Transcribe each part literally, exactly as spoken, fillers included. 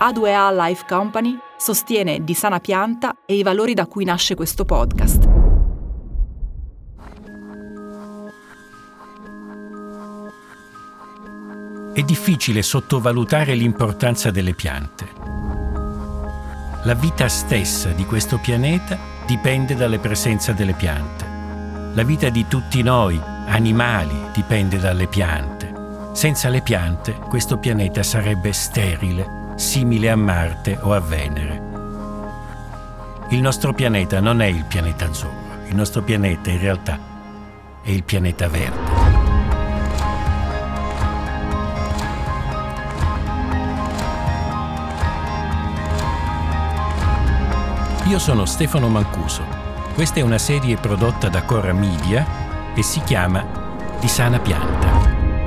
A due A Life Company sostiene Di Sana Pianta e i valori da cui nasce questo podcast. È difficile sottovalutare l'importanza delle piante. La vita stessa di questo pianeta dipende dalla presenza delle piante. La vita di tutti noi, animali, dipende dalle piante. Senza le piante, questo pianeta sarebbe sterile, simile a Marte o a Venere. Il nostro pianeta non è il pianeta azzurro. Il nostro pianeta, in realtà, è il pianeta verde. Io sono Stefano Mancuso. Questa è una serie prodotta da Cora Media e si chiama Di Sana Pianta.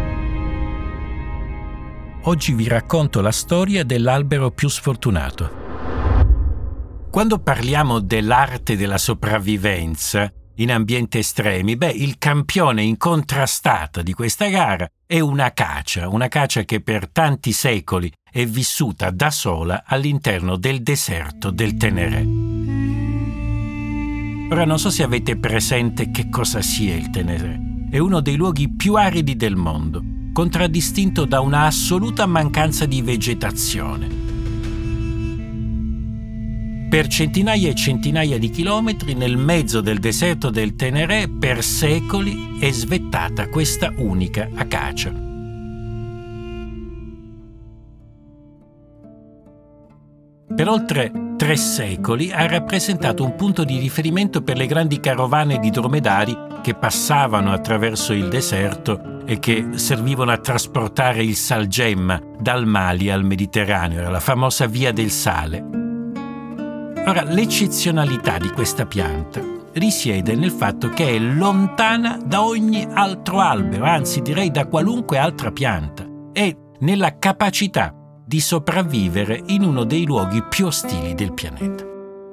Oggi vi racconto la storia dell'albero più sfortunato. Quando parliamo dell'arte della sopravvivenza in ambienti estremi, beh, il campione incontrastato di questa gara è un'acacia, un'acacia che per tanti secoli è vissuta da sola all'interno del deserto del Teneré. Ora non so se avete presente che cosa sia il Teneré. È uno dei luoghi più aridi del mondo, contraddistinto da una assoluta mancanza di vegetazione. Per centinaia e centinaia di chilometri nel mezzo del deserto del Teneré per secoli è svettata questa unica acacia. Per oltre tre secoli ha rappresentato un punto di riferimento per le grandi carovane di dromedari che passavano attraverso il deserto e che servivano a trasportare il salgemma dal Mali al Mediterraneo, era la famosa Via del Sale. Ora, l'eccezionalità di questa pianta risiede nel fatto che è lontana da ogni altro albero, anzi direi da qualunque altra pianta, e nella capacità di sopravvivere in uno dei luoghi più ostili del pianeta.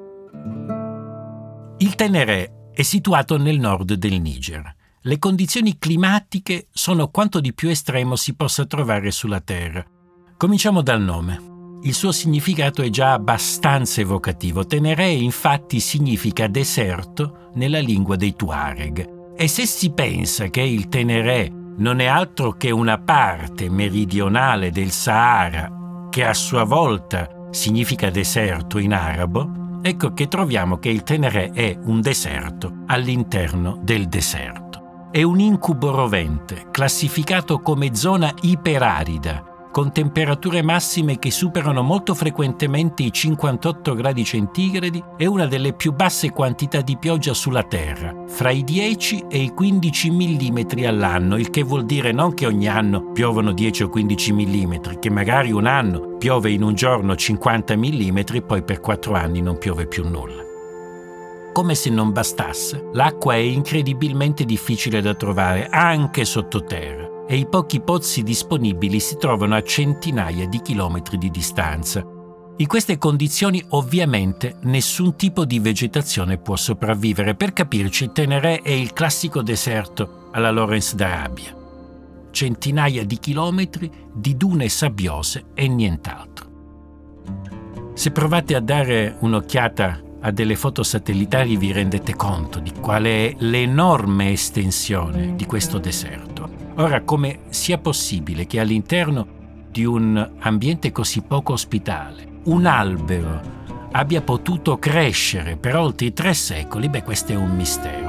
Il Teneré è situato nel nord del Niger. Le condizioni climatiche sono quanto di più estremo si possa trovare sulla Terra. Cominciamo dal nome. Il suo significato è già abbastanza evocativo. Teneré infatti significa deserto nella lingua dei Tuareg. E se si pensa che il Teneré non è altro che una parte meridionale del Sahara, che a sua volta significa deserto in arabo, ecco che troviamo che il Teneré è un deserto all'interno del deserto. È un incubo rovente, classificato come zona iperarida, con temperature massime che superano molto frequentemente i cinquantotto gradi centigradi e una delle più basse quantità di pioggia sulla Terra, fra i dieci e i quindici millimetri all'anno, il che vuol dire non che ogni anno piovono dieci o quindici millimetri, che magari un anno piove in un giorno cinquanta millimetri e poi per quattro anni non piove più nulla. Come se non bastasse, l'acqua è incredibilmente difficile da trovare anche sottoterra, e i pochi pozzi disponibili si trovano a centinaia di chilometri di distanza. In queste condizioni ovviamente nessun tipo di vegetazione può sopravvivere. Per capirci, il Teneré è il classico deserto alla Lawrence d'Arabia. Centinaia di chilometri di dune sabbiose e nient'altro. Se provate a dare un'occhiata a delle foto satellitari vi rendete conto di qual è l'enorme estensione di questo deserto. Ora, come sia possibile che all'interno di un ambiente così poco ospitale un albero abbia potuto crescere per oltre tre secoli, beh, questo è un mistero.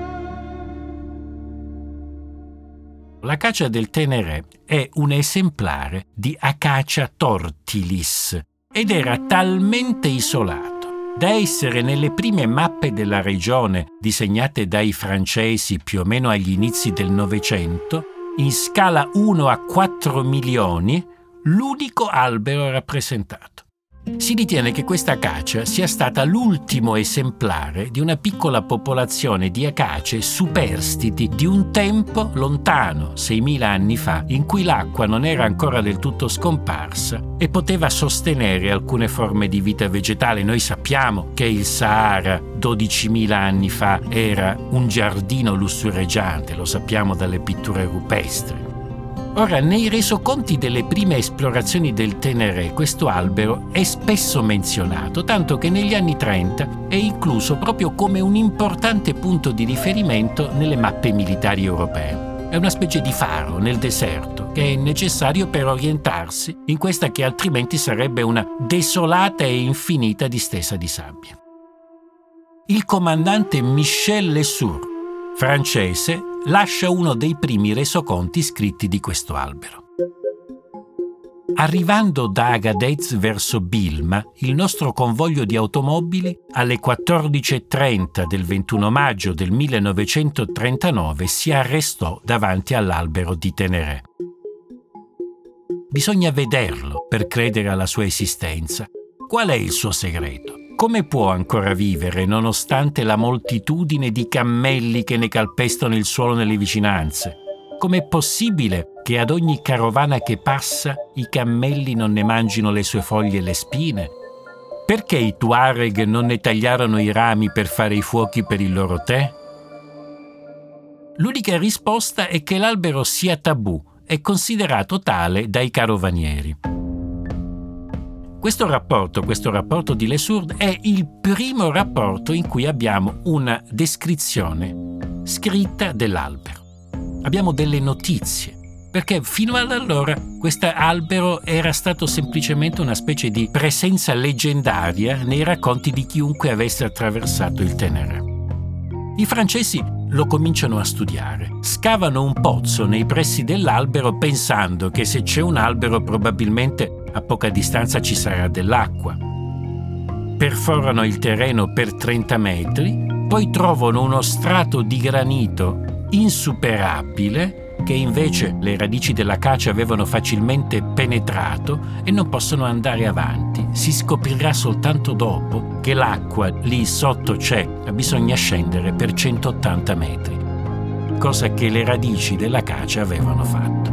L'acacia del Teneré è un esemplare di Acacia tortilis ed era talmente isolato da essere nelle prime mappe della regione disegnate dai francesi più o meno agli inizi del Novecento, in scala uno a quattro milioni, l'unico albero rappresentato. Si ritiene che questa acacia sia stata l'ultimo esemplare di una piccola popolazione di acace superstiti di un tempo lontano, seimila anni fa, in cui l'acqua non era ancora del tutto scomparsa e poteva sostenere alcune forme di vita vegetale. Noi sappiamo che il Sahara dodicimila anni fa era un giardino lussureggiante, lo sappiamo dalle pitture rupestri. Ora, nei resoconti delle prime esplorazioni del Ténéré, questo albero è spesso menzionato, tanto che negli anni trenta è incluso proprio come un importante punto di riferimento nelle mappe militari europee. È una specie di faro nel deserto che è necessario per orientarsi in questa che altrimenti sarebbe una desolata e infinita distesa di sabbia. Il comandante Michel Lesourd, francese, lascia uno dei primi resoconti scritti di questo albero. Arrivando da Agadez verso Bilma, il nostro convoglio di automobili alle quattordici e trenta del ventuno maggio del millenovecentotrentanove si arrestò davanti all'albero di Ténéré. Bisogna vederlo per credere alla sua esistenza. Qual è il suo segreto? Come può ancora vivere nonostante la moltitudine di cammelli che ne calpestano il suolo nelle vicinanze? Com'è possibile che ad ogni carovana che passa i cammelli non ne mangino le sue foglie e le spine? Perché i Tuareg non ne tagliarono i rami per fare i fuochi per il loro tè? L'unica risposta è che l'albero sia tabù e considerato tale dai carovanieri. Questo rapporto, questo rapporto di Lesourd è il primo rapporto in cui abbiamo una descrizione scritta dell'albero. Abbiamo delle notizie, perché fino ad allora questo albero era stato semplicemente una specie di presenza leggendaria nei racconti di chiunque avesse attraversato il Ténéré. I francesi lo cominciano a studiare, scavano un pozzo nei pressi dell'albero pensando che se c'è un albero probabilmente a poca distanza ci sarà dell'acqua. Perforano il terreno per trenta metri, poi trovano uno strato di granito insuperabile che invece le radici dell'acacia avevano facilmente penetrato e non possono andare avanti. Si scoprirà soltanto dopo che l'acqua lì sotto c'è, ma bisogna scendere per centottanta metri, cosa che le radici dell'acacia avevano fatto.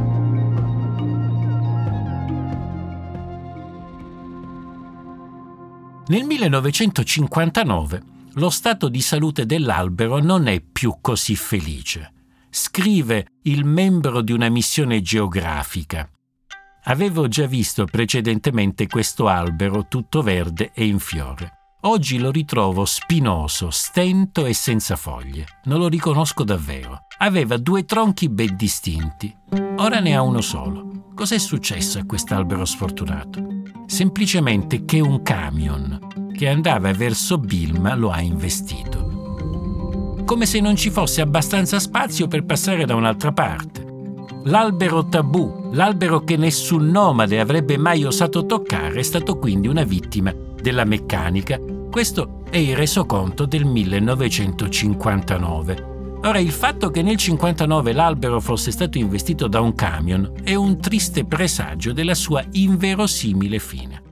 Nel millenovecentocinquantanove lo stato di salute dell'albero non è più così felice. Scrive il membro di una missione geografica. Avevo già visto precedentemente questo albero tutto verde e in fiore. Oggi lo ritrovo spinoso, stento e senza foglie. Non lo riconosco davvero. Aveva due tronchi ben distinti. Ora ne ha uno solo. Cos'è successo a quest'albero sfortunato? Semplicemente che un camion che andava verso Bilma lo ha investito. Come se non ci fosse abbastanza spazio per passare da un'altra parte. L'albero tabù, l'albero che nessun nomade avrebbe mai osato toccare, è stato quindi una vittima della meccanica. Questo è il resoconto del millenovecentocinquantanove. Ora, il fatto che nel cinquantanove l'albero fosse stato investito da un camion è un triste presagio della sua inverosimile fine.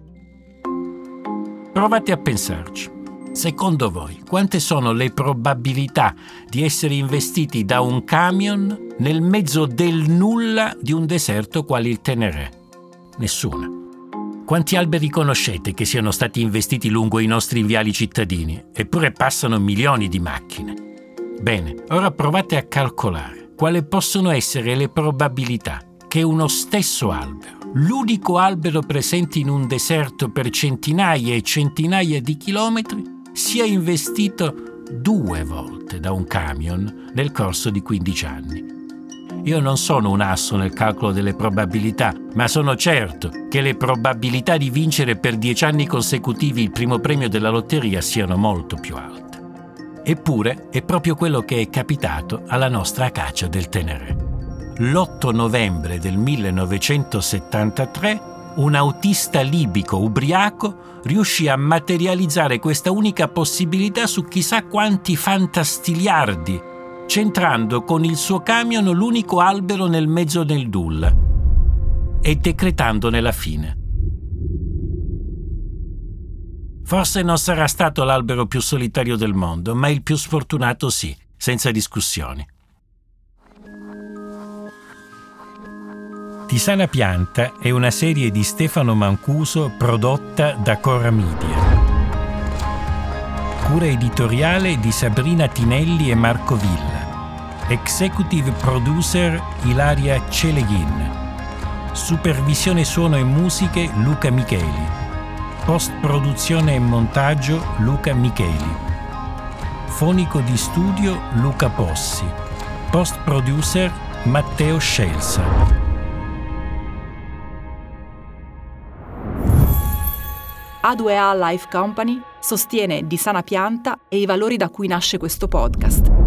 Provate a pensarci. Secondo voi, quante sono le probabilità di essere investiti da un camion nel mezzo del nulla di un deserto quale il Ténéré? Nessuna. Quanti alberi conoscete che siano stati investiti lungo i nostri viali cittadini? Eppure passano milioni di macchine. Bene, ora provate a calcolare quali possono essere le probabilità che uno stesso albero, l'unico albero presente in un deserto per centinaia e centinaia di chilometri, sia investito due volte da un camion nel corso di quindici anni. Io non sono un asso nel calcolo delle probabilità, ma sono certo che le probabilità di vincere per dieci anni consecutivi il primo premio della lotteria siano molto più alte. Eppure è proprio quello che è capitato alla nostra acacia del Ténéré. L'otto novembre del millenovecentosettantatré un autista libico ubriaco riuscì a materializzare questa unica possibilità su chissà quanti fantastiliardi, centrando con il suo camion l'unico albero nel mezzo del nulla e decretandone la fine. Forse non sarà stato l'albero più solitario del mondo, ma il più sfortunato sì, senza discussioni. Tisana Pianta è una serie di Stefano Mancuso prodotta da Cora Media. Cura editoriale di Sabrina Tinelli e Marco Villa. Executive Producer Ilaria Celeghin. Supervisione suono e musiche Luca Micheli. Post-produzione e montaggio Luca Micheli. Fonico di studio Luca Possi. Post-producer Matteo Scelsa. A due A Life Company sostiene Di Sana Pianta e i valori da cui nasce questo podcast.